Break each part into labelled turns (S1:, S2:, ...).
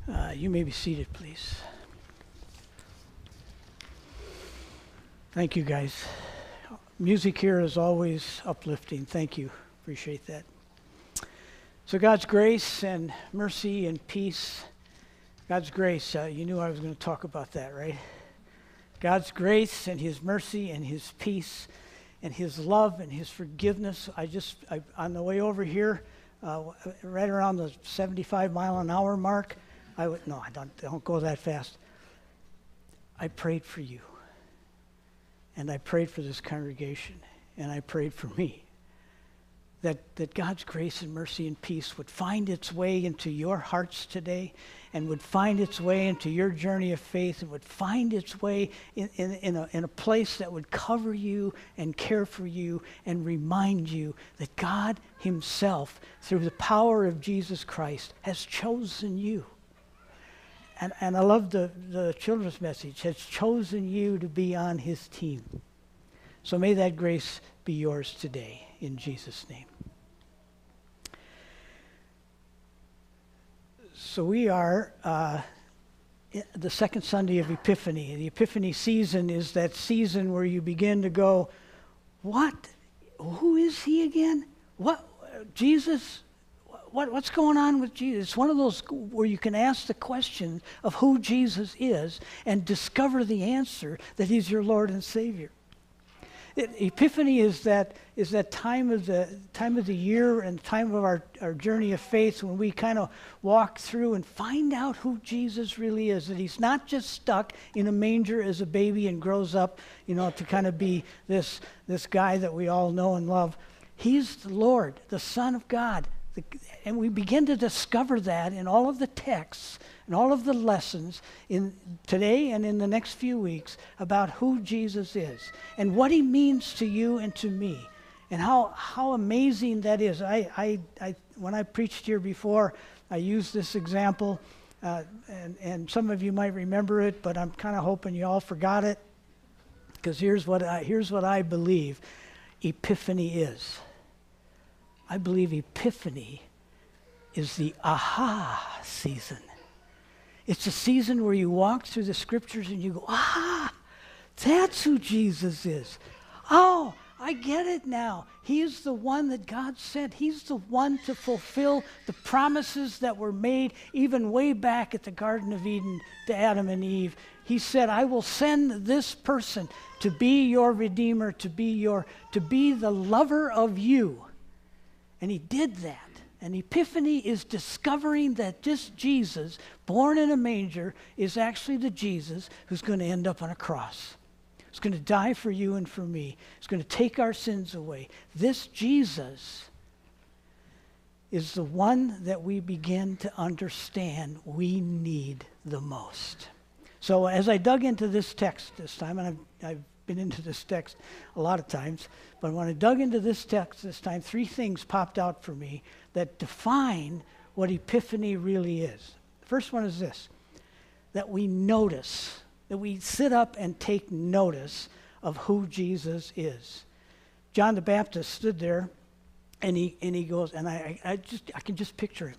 S1: You may be seated, please. Thank you, guys. Music here is always uplifting. Thank you. Appreciate that. So God's grace and mercy and peace. God's grace, you knew I was going to talk about that, right? God's grace and His mercy and His peace and His love and His forgiveness. On the way over here, right around the 75-mile-an-hour mark, I don't go that fast. I prayed for you. And I prayed for this congregation. And I prayed for me. That God's grace and mercy and peace would find its way into your hearts today, and would find its way into your journey of faith, and would find its way in a place that would cover you and care for you and remind you that God Himself, through the power of Jesus Christ, has chosen you. And I love the children's message, has chosen you to be on His team. So may that grace be yours today, in Jesus' name. So we are the second Sunday of Epiphany. The Epiphany season is that season where you begin to go, what? Who is He again? What? Jesus? What's going on with Jesus? It's one of those where you can ask the question of who Jesus is and discover the answer that He's your Lord and Savior. Epiphany is that time of the year and time of our journey of faith when we kind of walk through and find out who Jesus really is. That He's not just stuck in a manger as a baby and grows up, to kind of be this guy that we all know and love. He's the Lord, the Son of God. And we begin to discover that in all of the texts and all of the lessons in today and in the next few weeks about who Jesus is and what He means to you and to me, and how amazing that is. I when I preached here before, I used this example, and some of you might remember it, but I'm kind of hoping you all forgot it, because here's what I believe Epiphany is. I believe Epiphany is the aha season. It's a season where you walk through the scriptures and you go, that's who Jesus is. Oh, I get it now. He is the one that God sent. He's the one to fulfill the promises that were made even way back at the Garden of Eden to Adam and Eve. He said, I will send this person to be your Redeemer, to be the lover of you. And He did that. And Epiphany is discovering that this Jesus, born in a manger, is actually the Jesus who's going to end up on a cross. He's going to die for you and for me. He's going to take our sins away. This Jesus is the one that we begin to understand we need the most. So as I dug into this text this time, and I've been into this text a lot of times, but when I dug into this text this time, three things popped out for me that define what Epiphany really is. The first one is this, that we notice, that we sit up and take notice of who Jesus is. John the Baptist stood there, and he goes, and I can just picture him.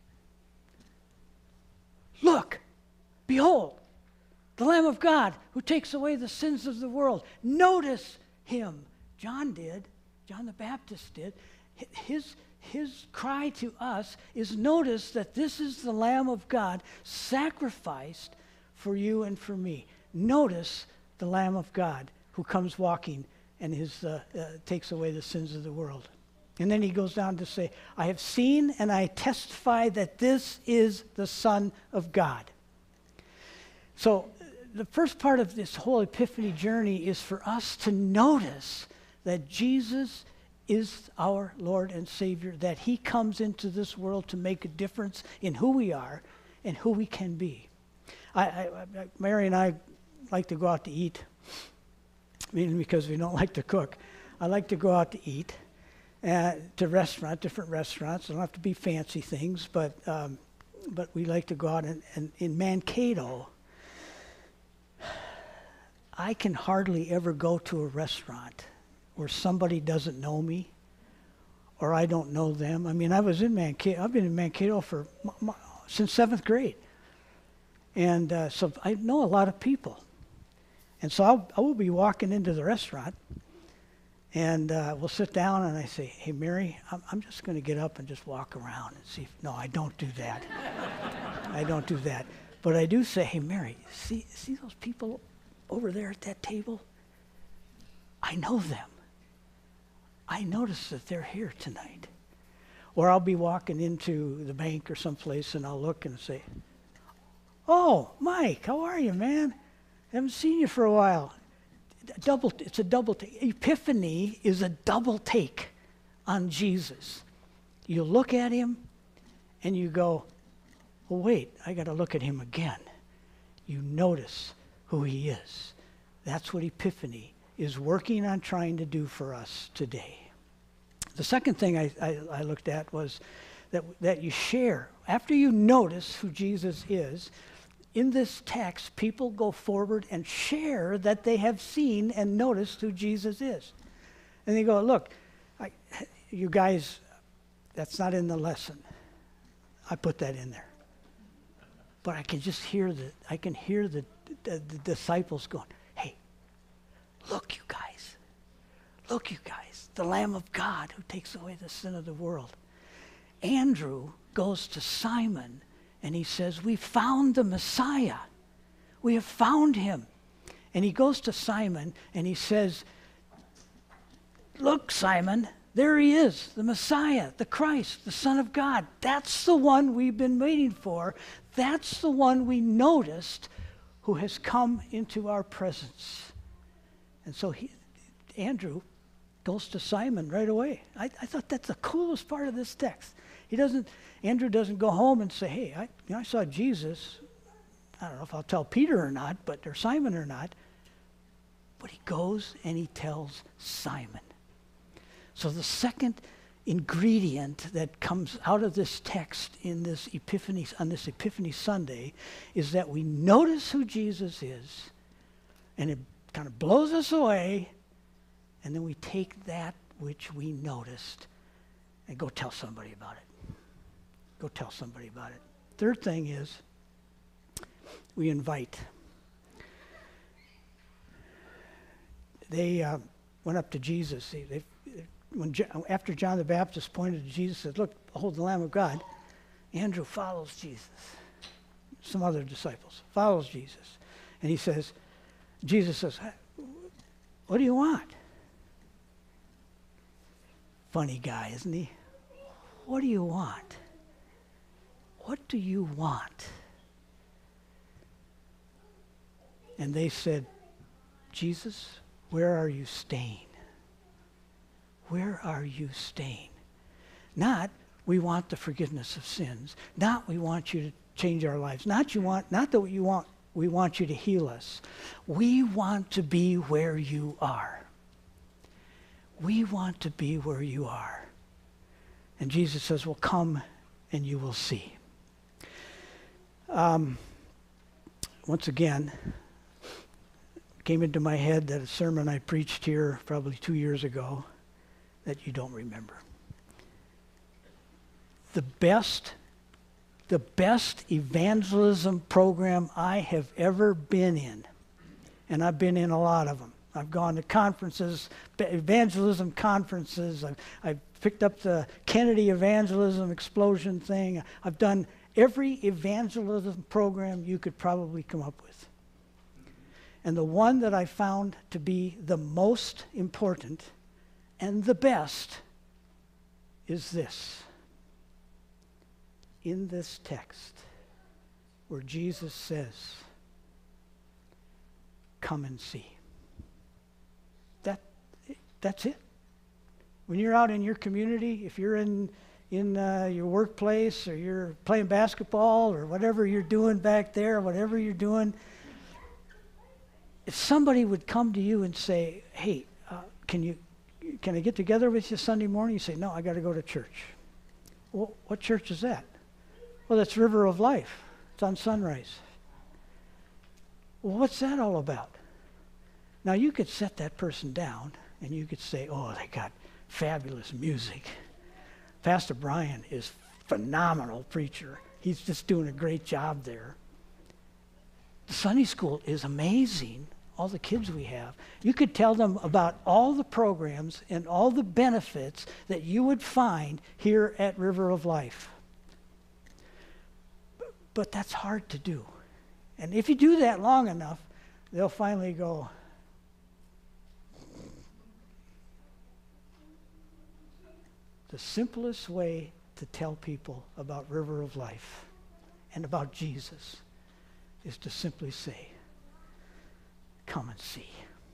S1: Look, behold, the Lamb of God who takes away the sins of the world. Notice Him. John did. John the Baptist did. His cry to us is, notice that this is the Lamb of God sacrificed for you and for me. Notice the Lamb of God who comes walking and takes away the sins of the world. And then he goes down to say, I have seen and I testify that this is the Son of God. So the first part of this whole Epiphany journey is for us to notice that Jesus is our Lord and Savior, that He comes into this world to make a difference in who we are and who we can be. Mary and I like to go out to eat, mainly because we don't like to cook. I like to go out to eat to different restaurants. They don't have to be fancy things, but we like to go out, and in Mankato, I can hardly ever go to a restaurant where somebody doesn't know me or I don't know them. I mean, I've been in Mankato since 7th grade. And so I know a lot of people. And so I will be walking into the restaurant, and we'll sit down, and I say, hey, Mary, I'm just going to get up and just walk around and see. No, I don't do that. I don't do that. But I do say, hey, Mary, see those people over there at that table? I know them. I noticed that they're here tonight. Or I'll be walking into the bank or someplace, and I'll look and say, oh, Mike, how are you, man? Haven't seen you for a while. It's a double take. Epiphany is a double take on Jesus. You look at him and you go, oh, wait, I got to look at him again. You notice who he is. That's what Epiphany is working on trying to do for us today. The second thing I looked at was that you share. After you notice who Jesus is, in this text, people go forward and share that they have seen and noticed who Jesus is. And they go, look, you guys, that's not in the lesson. I put that in there. But I can just hear the disciples going, hey, look, you guys, the Lamb of God who takes away the sin of the world. Andrew goes to Simon and he says, we found the Messiah. We have found him. And he goes to Simon and he says, look, Simon, there he is, the Messiah, the Christ, the Son of God. That's the one we've been waiting for. That's the one we noticed who has come into our presence. And so Andrew goes to Simon right away. I thought that's the coolest part of this text. Andrew doesn't go home and say, hey, I saw Jesus. I don't know if I'll tell Peter or not, or Simon or not. But he goes and he tells Simon. So the second ingredient that comes out of this text on this Epiphany Sunday is that we notice who Jesus is, and it kind of blows us away, and then we take that which we noticed and go tell somebody about it. Go tell somebody about it. Third thing is we invite. They went up to Jesus. After John the Baptist pointed to Jesus and said, look, behold the Lamb of God, Andrew follows Jesus. Some other disciples follows Jesus. And Jesus says, what do you want? Funny guy, isn't he? What do you want? What do you want? And they said, Jesus, where are you staying? Where are you staying? Not, we want the forgiveness of sins. Not, we want you to change our lives. Not that we want you to heal us. We want to be where you are. We want to be where you are. And Jesus says, well, come and you will see. Once again, it came into my head that a sermon I preached here probably 2 years ago that you don't remember. The best evangelism program I have ever been in, and I've been in a lot of them. I've gone to conferences, evangelism conferences. I've picked up the Kennedy Evangelism Explosion thing. I've done every evangelism program you could probably come up with. And the one that I found to be the most important and the best is this. In this text, where Jesus says, come and see. That's it. When you're out in your community, if you're in your workplace, or you're playing basketball, or whatever you're doing back there, whatever you're doing, if somebody would come to you and say, hey, can I get together with you Sunday morning? You say, no, I got to go to church. Well, what church is that? Well, that's River of Life. It's on Sunrise. Well, what's that all about? Now, you could set that person down, and you could say, oh, they got fabulous music. Pastor Brian is a phenomenal preacher. He's just doing a great job there. Sunday school is amazing, all the kids we have. You could tell them about all the programs and all the benefits that you would find here at River of Life. But that's hard to do. And if you do that long enough, they'll finally go, the simplest way to tell people about River of Life and about Jesus is to simply say, come and see.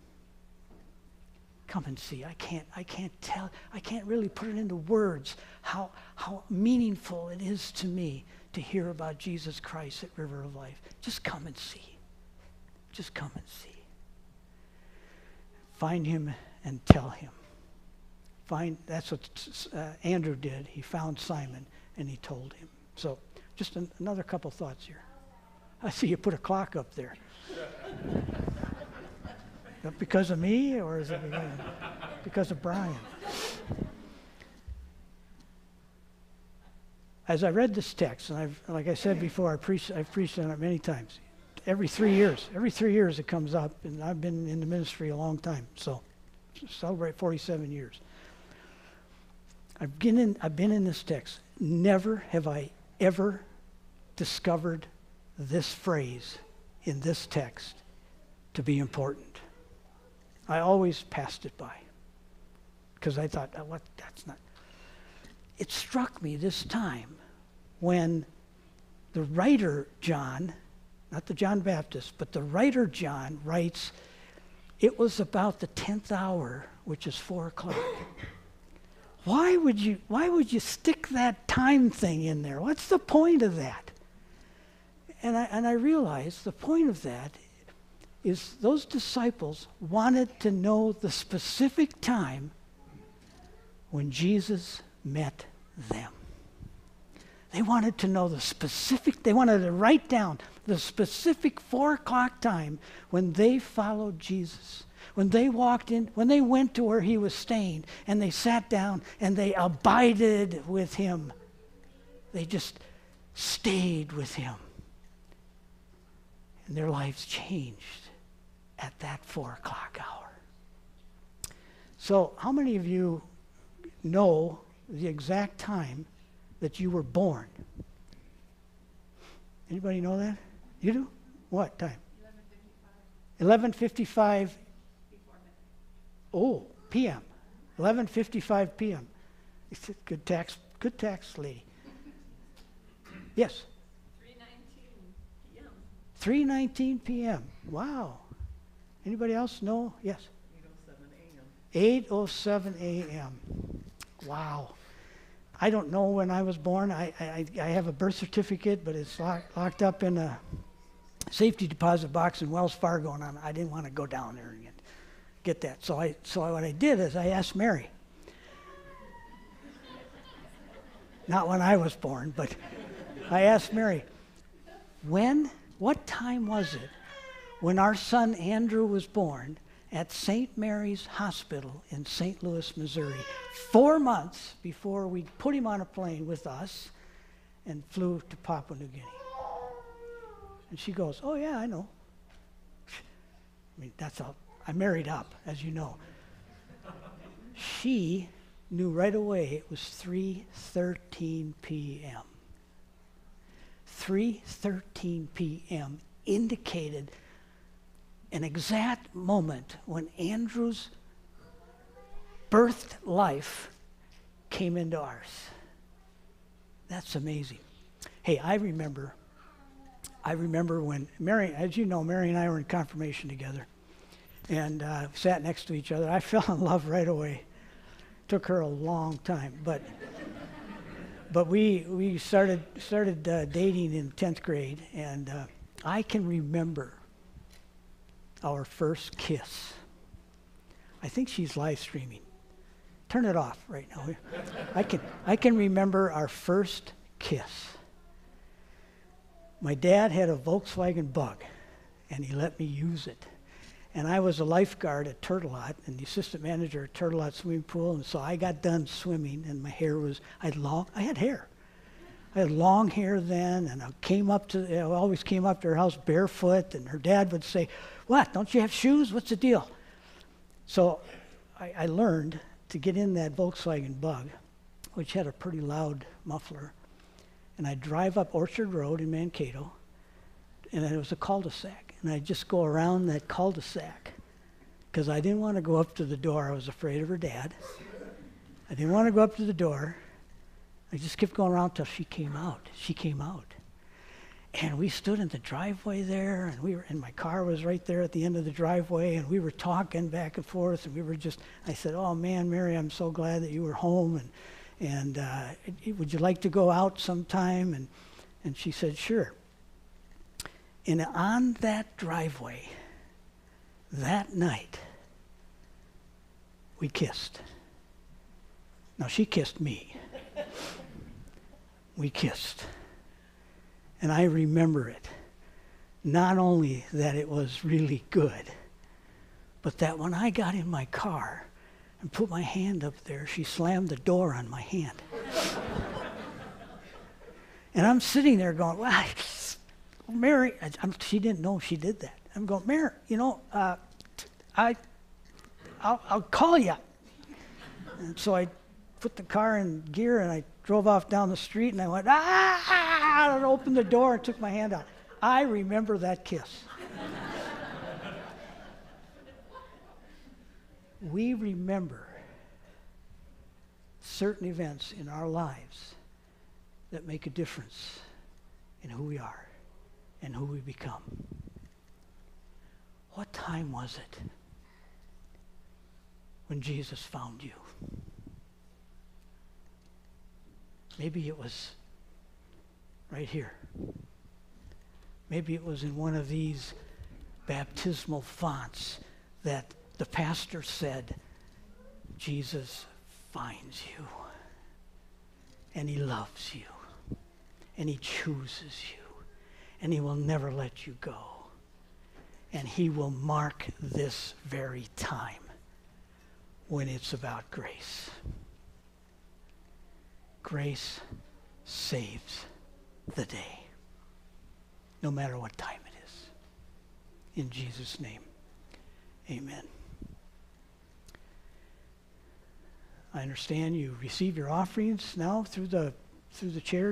S1: Come and see. I can't really put it into words how meaningful it is to me to hear about Jesus Christ at River of Life. Just come and see. Just come and see. Find him and tell him. That's what Andrew did. He found Simon and he told him. So just another couple thoughts here. I see you put a clock up there. Is that because of me, or is it because of Brian? As I read this text, and like I said before, I've preached on it many times. Every 3 years it comes up, and I've been in the ministry a long time, so celebrate 47 years. I've been in this text. Never have I ever discovered this phrase in this text to be important. I always passed it by because I thought, what? That's not. It struck me this time when the writer John, not the John Baptist, but the writer John writes, it was about the 10th hour, which is 4 o'clock. Why would you stick that time thing in there? What's the point of that? And I realized the point of that is those disciples wanted to know the specific time when Jesus met them. They wanted to know they wanted to write down the specific 4 o'clock time when they followed Jesus. When they walked in, when they went to where he was staying and they sat down and they abided with him. They just stayed with him. And their lives changed at that 4 o'clock hour. So how many of you know the exact time that you were born? Anybody know that? You do? What time? 11:55. Oh, p.m. 11:55 p.m. It's a good tax lady. Yes. 3:19 p.m. Wow. Anybody else know? Yes. 8:07 a.m. Wow. I don't know when I was born. I have a birth certificate, but it's locked up in a safety deposit box in Wells Fargo, and I didn't want to go down there and get that. So what I did is I asked Mary. Not when I was born, but I asked Mary, what time was it when our son Andrew was born at St. Mary's Hospital in St. Louis, Missouri, 4 months before we put him on a plane with us and flew to Papua New Guinea? And she goes, oh yeah, I know. I mean, that's all. I married up, as you know. She knew right away it was 3:13 p.m. 3:13 p.m. indicated an exact moment when Andrew's birthed life came into ours. That's amazing. Hey, I remember when Mary, as you know, Mary and I were in confirmation together and sat next to each other. I fell in love right away. Took her a long time, but we started dating in 10th grade, and I can remember our first kiss. I think she's live streaming. Turn it off right now. I can remember our first kiss. My dad had a Volkswagen Bug, and he let me use it. And I was a lifeguard at Turtle Lot and the assistant manager at Turtle Lot Swimming Pool, and so I got done swimming, and my hair was, I had hair. I had long hair then, and I always came up to her house barefoot, and her dad would say, "What, don't you have shoes? What's the deal?" So I learned to get in that Volkswagen Bug, which had a pretty loud muffler, and I'd drive up Orchard Road in Mankato, and it was a cul-de-sac, and I'd just go around that cul-de-sac because I didn't want to go up to the door. I was afraid of her dad. I didn't want to go up to the door. I just kept going around till she came out. She came out. And we stood in the driveway there, and my car was right there at the end of the driveway, and we were talking back and forth, and I said, "Oh man, Mary, I'm so glad that you were home, and would you like to go out sometime?" And she said, "Sure." And on that driveway, that night, we kissed. Now, she kissed me. We kissed. And I remember it. Not only that it was really good, but that when I got in my car and put my hand up there, she slammed the door on my hand. And I'm sitting there going, "Well, Mary," she didn't know she did that. I'm going, "Mary, I'll call you." And so I put the car in gear, and I drove off down the street, and I went, and opened the door and took my hand out. I remember that kiss. We remember certain events in our lives that make a difference in who we are and who we become. What time was it when Jesus found you? Maybe it was right here. Maybe it was in one of these baptismal fonts that the pastor said, "Jesus finds you, and he loves you, and he chooses you, and he will never let you go, and he will mark this very time when it's about grace." Grace saves the day, no matter what time it is. In Jesus' name, amen. I understand you receive your offerings now through the chairs.